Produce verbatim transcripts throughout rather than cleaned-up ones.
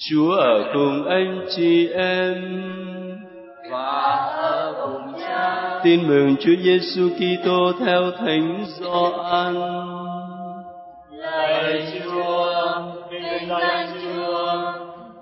Chúa ở cùng anh chị em và ở cùng Cha. Tin mừng Chúa Giêsu Kitô theo Thánh Gioan. Lạy Chúa, vinh danh Chúa.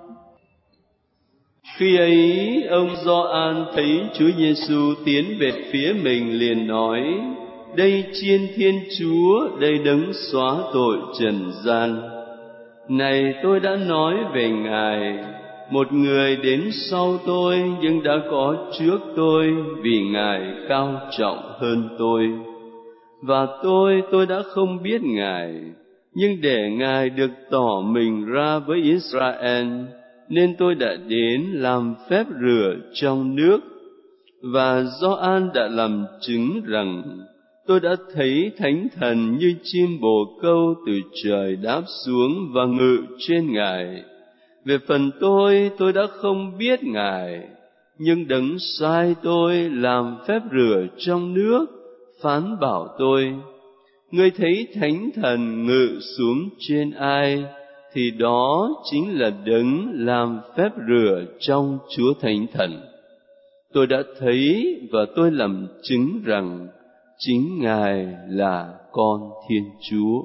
Khi ấy, ông Gioan thấy Chúa Giêsu tiến về phía mình liền nói: Đây Chiên Thiên Chúa, đây Đấng xóa tội trần gian. Này, tôi đã nói về Ngài, một người đến sau tôi nhưng đã có trước tôi, vì Ngài cao trọng hơn tôi. Và tôi, tôi đã không biết Ngài, nhưng để Ngài được tỏ mình ra với Israel, nên tôi đã đến làm phép rửa trong nước. Và Gioan đã làm chứng rằng tôi đã thấy Thánh Thần như chim bồ câu từ trời đáp xuống và ngự trên Ngài. Về phần tôi, tôi đã không biết Ngài, nhưng Đấng sai tôi làm phép rửa trong nước phán bảo tôi: Ngươi thấy Thánh Thần ngự xuống trên ai, thì đó chính là Đấng làm phép rửa trong Chúa Thánh Thần. Tôi đã thấy và tôi làm chứng rằng chính Ngài là con Thiên Chúa.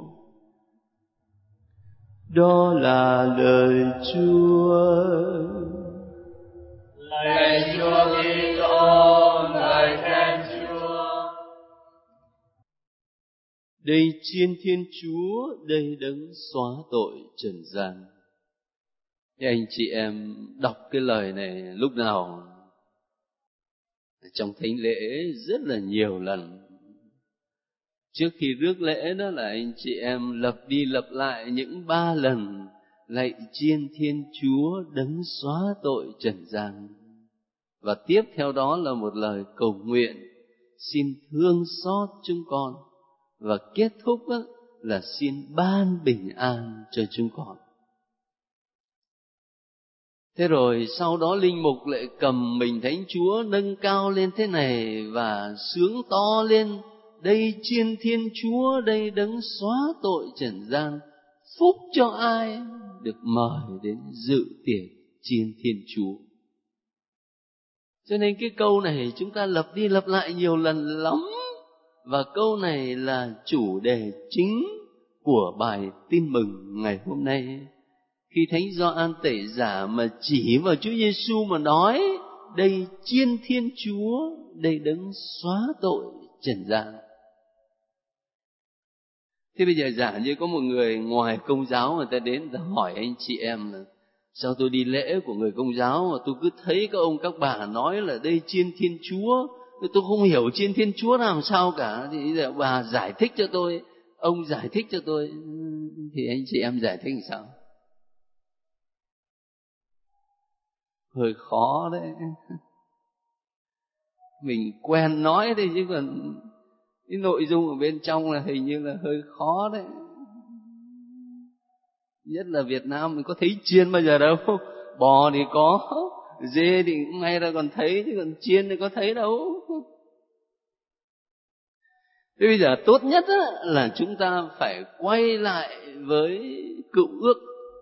Đó là lời Chúa. Lạy Chúa Kitô, ngợi khen Chúa. Đây Chiên Thiên Chúa, đây Đấng xóa tội trần gian. Thế anh chị em đọc cái lời này lúc nào trong thánh lễ rất là nhiều lần. Trước khi rước lễ đó là anh chị em lặp đi lặp lại những ba lần: Lạy Chiên Thiên Chúa, Đấng xóa tội trần gian. Và tiếp theo đó là một lời cầu nguyện: Xin thương xót chúng con. Và kết thúc là xin ban bình an cho chúng con. Thế rồi sau đó linh mục lại cầm mình Thánh Chúa nâng cao lên thế này và sướng to lên: Đây Chiên Thiên Chúa, đây Đấng xóa tội trần gian. Phúc cho ai được mời đến dự tiệc Chiên Thiên Chúa. Cho nên cái câu này chúng ta lặp đi lặp lại nhiều lần lắm. Và câu này là chủ đề chính của bài tin mừng ngày hôm nay. Khi Thánh Gioan Tẩy Giả mà chỉ vào Chúa Giêsu mà nói: Đây Chiên Thiên Chúa, đây Đấng xóa tội trần gian. Thế bây giờ giả như có một người ngoài Công giáo người ta đến ta hỏi anh chị em là: Sao tôi đi lễ của người Công giáo mà tôi cứ thấy các ông các bà nói là đây Chiên Thiên Chúa, tôi không hiểu Chiên Thiên Chúa làm sao cả. Thì giờ bà giải thích cho tôi, ông giải thích cho tôi. Thì anh chị em giải thích làm sao? Hơi khó đấy. Mình quen nói thôi chứ còn cái nội dung ở bên trong là hình như là hơi khó đấy. Nhất là Việt Nam mình có thấy chiên bao giờ đâu. Bò thì có, dê thì cũng ngay ra còn thấy, chứ còn chiên thì có thấy đâu. Thế bây giờ tốt nhất là chúng ta phải quay lại với Cựu Ước.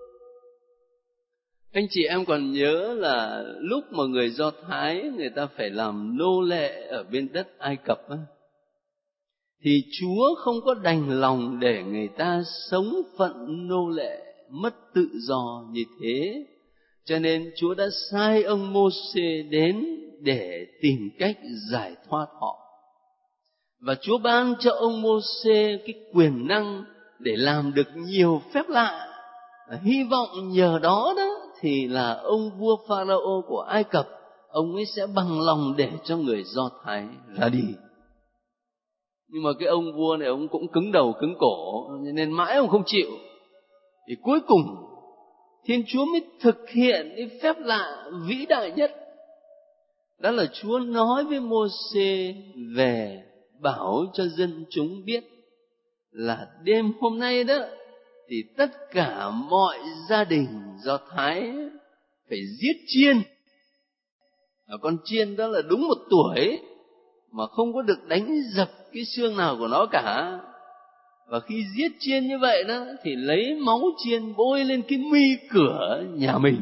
Anh chị em còn nhớ là lúc mà người Do Thái người ta phải làm nô lệ ở bên đất Ai Cập á, thì Chúa không có đành lòng để người ta sống phận nô lệ, mất tự do như thế. Cho nên Chúa đã sai ông Mô-sê đến để tìm cách giải thoát họ. Và Chúa ban cho ông Mô-sê cái quyền năng để làm được nhiều phép lạ. Hy vọng nhờ đó đó thì là ông vua Pharaoh của Ai Cập, ông ấy sẽ bằng lòng để cho người Do Thái ra đi. Nhưng mà cái ông vua này ông cũng cứng đầu cứng cổ, nên mãi ông không chịu. Thì cuối cùng Thiên Chúa mới thực hiện cái phép lạ vĩ đại nhất. Đó là Chúa nói với Mô-sê về bảo cho dân chúng biết là đêm hôm nay đó thì tất cả mọi gia đình Do Thái phải giết chiên. Và con chiên đó là đúng một tuổi mà không có được đánh dập cái xương nào của nó cả. Và khi giết chiên như vậy đó thì lấy máu chiên bôi lên cái mi cửa nhà mình.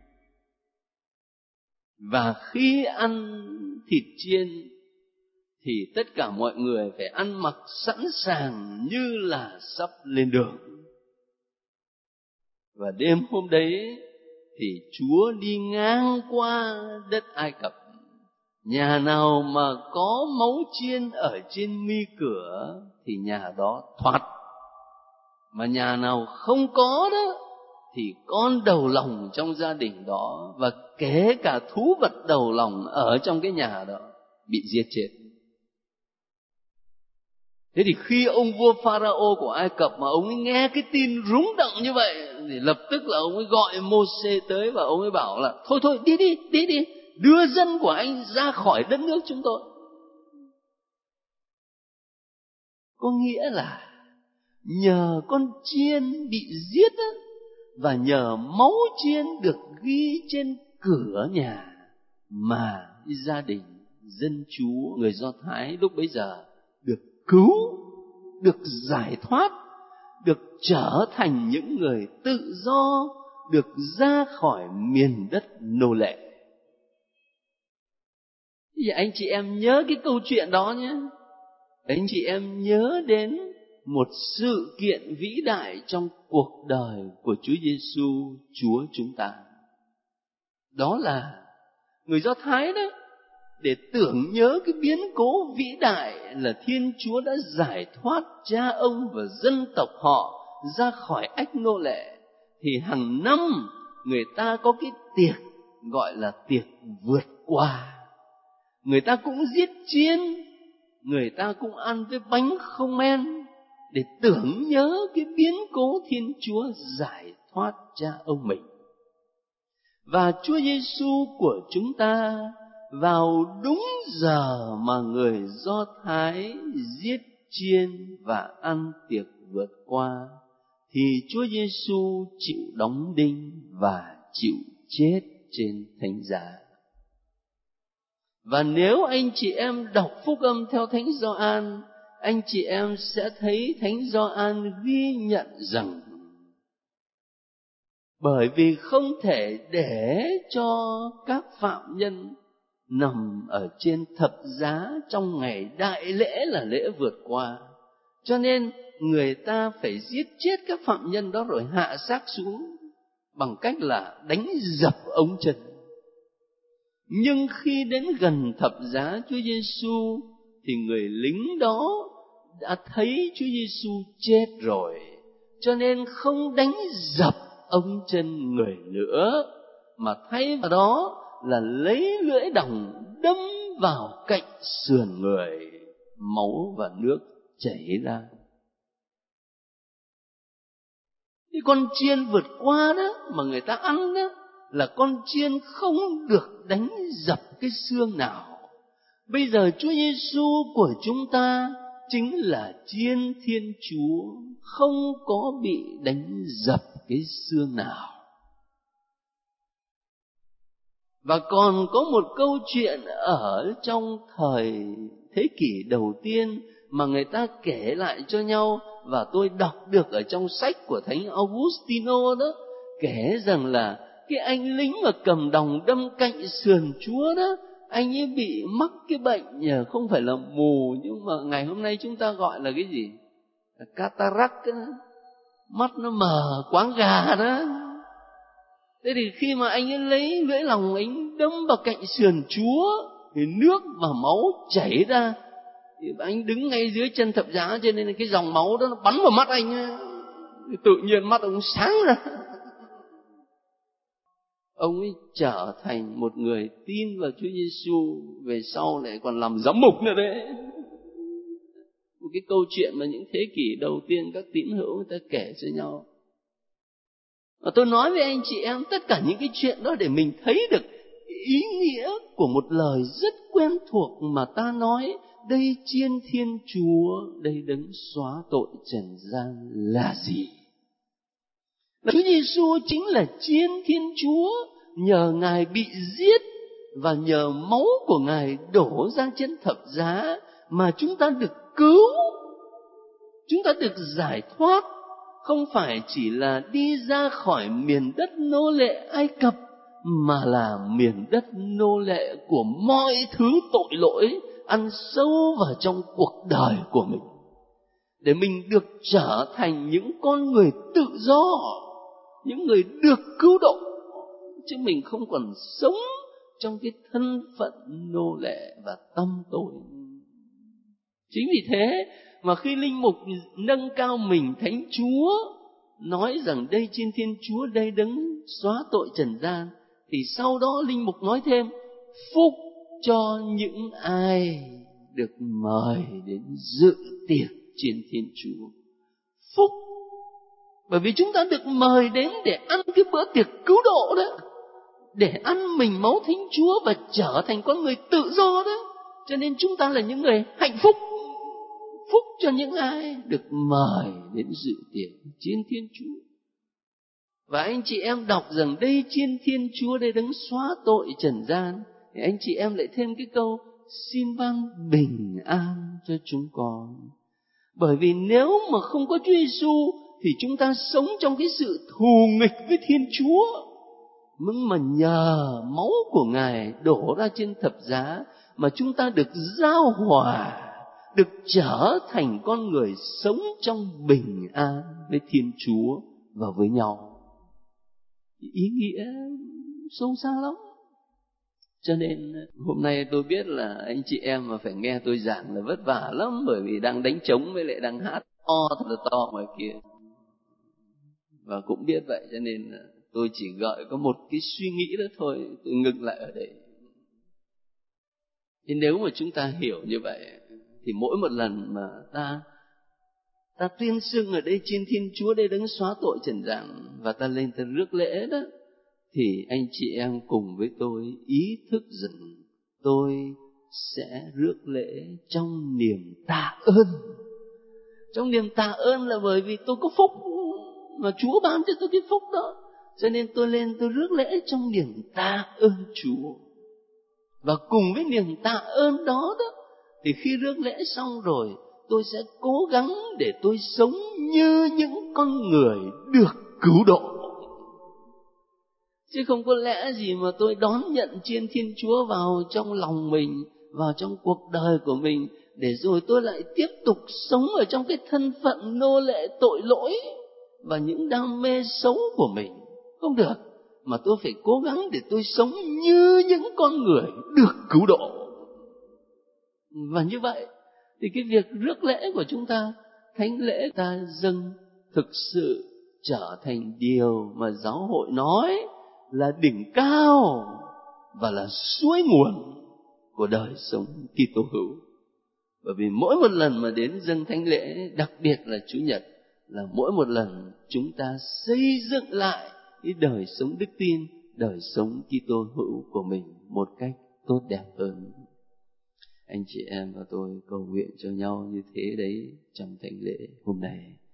Và khi ăn thịt chiên thì tất cả mọi người phải ăn mặc sẵn sàng như là sắp lên đường. Và đêm hôm đấy thì Chúa đi ngang qua đất Ai Cập. Nhà nào mà có máu chiên ở trên mi cửa thì nhà đó thoát. Mà nhà nào không có đó thì con đầu lòng trong gia đình đó và kể cả thú vật đầu lòng ở trong cái nhà đó bị giết chết. Thế thì khi ông vua Pharaoh của Ai Cập mà ông ấy nghe cái tin rúng động như vậy thì lập tức là ông ấy gọi Mô-sê tới và ông ấy bảo là thôi thôi đi đi đi đi đưa dân của anh ra khỏi đất nước chúng tôi. Có nghĩa là nhờ con chiên bị giết á, và nhờ máu chiên được ghi trên cửa nhà mà gia đình dân Chúa người Do Thái lúc bấy giờ được cứu, được giải thoát, được trở thành những người tự do, được ra khỏi miền đất nô lệ. Thì anh chị em nhớ cái câu chuyện đó nhé. Anh chị em nhớ đến một sự kiện vĩ đại trong cuộc đời của Chúa Giêsu, Chúa chúng ta. Đó là người Do Thái đấy, để tưởng nhớ cái biến cố vĩ đại là Thiên Chúa đã giải thoát cha ông và dân tộc họ ra khỏi ách nô lệ, thì hàng năm người ta có cái tiệc gọi là tiệc vượt qua. Người ta cũng giết chiên, người ta cũng ăn với bánh không men để tưởng nhớ cái biến cố Thiên Chúa giải thoát cha ông mình. Và Chúa Giêsu của chúng ta vào đúng giờ mà người Do Thái giết chiên và ăn tiệc vượt qua, thì Chúa Giêsu chịu đóng đinh và chịu chết trên thánh giá. Và nếu anh chị em đọc phúc âm theo Thánh Gioan, anh chị em sẽ thấy Thánh Gioan ghi nhận rằng bởi vì không thể để cho các phạm nhân nằm ở trên thập giá trong ngày đại lễ là lễ vượt qua, cho nên người ta phải giết chết các phạm nhân đó rồi hạ xác xuống bằng cách là đánh dập ống chân. Nhưng khi đến gần thập giá Chúa Giêsu thì người lính đó đã thấy Chúa Giêsu chết rồi, cho nên không đánh dập ống chân người nữa, mà thay vào đó là lấy lưỡi đồng đâm vào cạnh sườn người, máu và nước chảy ra. Cái con chiên vượt qua đó mà người ta ăn đó là con chiên không được đánh dập cái xương nào. Bây giờ Chúa Giêsu của chúng ta chính là chiên Thiên Chúa, không có bị đánh dập cái xương nào. Và còn có một câu chuyện ở trong thời thế kỷ đầu tiên mà người ta kể lại cho nhau, và tôi đọc được ở trong sách của Thánh Augustino đó, kể rằng là cái anh lính mà cầm đồng đâm cạnh sườn Chúa đó, anh ấy bị mắc cái bệnh không phải là mù, nhưng mà ngày hôm nay chúng ta gọi là cái gì? Là cataract đó. Mắt nó mờ quáng gà đó. Thế thì khi mà anh ấy lấy lưỡi lòng anh đâm vào cạnh sườn Chúa thì nước và máu chảy ra, thì anh đứng ngay dưới chân thập giá, cho nên cái dòng máu đó nó bắn vào mắt anh ấy. Thì tự nhiên mắt ông sáng ra. Ông ấy trở thành một người tin vào Chúa Giêsu, về sau lại còn làm giám mục nữa đấy. Một cái câu chuyện mà những thế kỷ đầu tiên các tín hữu người ta kể cho nhau. Và tôi nói với anh chị em tất cả những cái chuyện đó để mình thấy được ý nghĩa của một lời rất quen thuộc mà ta nói: đây chiên Thiên Chúa, đây đấng xóa tội trần gian là gì? Chúa Giêsu chính là chiên Thiên Chúa, nhờ Ngài bị giết và nhờ máu của Ngài đổ ra trên thập giá mà chúng ta được cứu. Chúng ta được giải thoát không phải chỉ là đi ra khỏi miền đất nô lệ Ai Cập, mà là miền đất nô lệ của mọi thứ tội lỗi ăn sâu vào trong cuộc đời của mình, để mình được trở thành những con người tự do, những người được cứu độ, chứ mình không còn sống trong cái thân phận nô lệ và tâm tội. Chính vì thế mà khi linh mục nâng cao mình Thánh Chúa, nói rằng đây trên Thiên Chúa, đây đấng xóa tội trần gian, thì sau đó linh mục nói thêm: phúc cho những ai được mời đến dự tiệc trên Thiên Chúa. Phúc, bởi vì chúng ta được mời đến để ăn cái bữa tiệc cứu độ đó, để ăn mình máu Thánh Chúa và trở thành con người tự do đó. Cho nên chúng ta là những người hạnh phúc. Phúc cho những ai được mời đến dự tiệc trên Thiên Chúa. Và anh chị em đọc rằng đây trên Thiên Chúa, đây đấng xóa tội trần gian, thì anh chị em lại thêm cái câu: xin ban bình an cho chúng con. Bởi vì nếu mà không có Chúa Giêsu thì chúng ta sống trong cái sự thù nghịch với Thiên Chúa. Nhưng mà nhờ máu của Ngài đổ ra trên thập giá mà chúng ta được giao hòa, được trở thành con người sống trong bình an với Thiên Chúa và với nhau. Ý nghĩa sâu xa lắm. Cho nên hôm nay tôi biết là anh chị em mà phải nghe tôi giảng là vất vả lắm, bởi vì đang đánh trống với lại đang hát to thật là to ngoài kia. Và cũng biết vậy cho nên tôi chỉ gợi có một cái suy nghĩ đó thôi, tôi ngừng lại ở đây. Thì nếu mà chúng ta hiểu như vậy thì mỗi một lần mà ta ta tuyên xưng ở đây trên Thiên Chúa, đây đấng xóa tội trần gian, và ta lên ta rước lễ đó, thì anh chị em cùng với tôi ý thức rằng tôi sẽ rước lễ trong niềm tạ ơn. Trong niềm tạ ơn là bởi vì tôi có phúc mà Chúa ban cho tôi cái phúc đó, cho nên tôi lên tôi rước lễ trong niềm tạ ơn Chúa. Và cùng với niềm tạ ơn đó đó, thì khi rước lễ xong rồi, tôi sẽ cố gắng để tôi sống như những con người được cứu độ. Chứ không có lẽ gì mà tôi đón nhận chiên Thiên Chúa vào trong lòng mình, vào trong cuộc đời của mình, để rồi tôi lại tiếp tục sống ở trong cái thân phận nô lệ tội lỗi và những đam mê xấu của mình. Không được, mà tôi phải cố gắng để tôi sống như những con người được cứu độ. Và như vậy thì cái việc rước lễ của chúng ta, thánh lễ ta dâng, thực sự trở thành điều mà giáo hội nói là đỉnh cao và là suối nguồn của đời sống Kitô hữu. Bởi vì mỗi một lần mà đến dâng thánh lễ, đặc biệt là Chủ nhật, là mỗi một lần chúng ta xây dựng lại cái đời sống đức tin, đời sống Kitô hữu của mình một cách tốt đẹp hơn. Anh chị em và tôi cầu nguyện cho nhau như thế đấy trong thánh lễ hôm nay.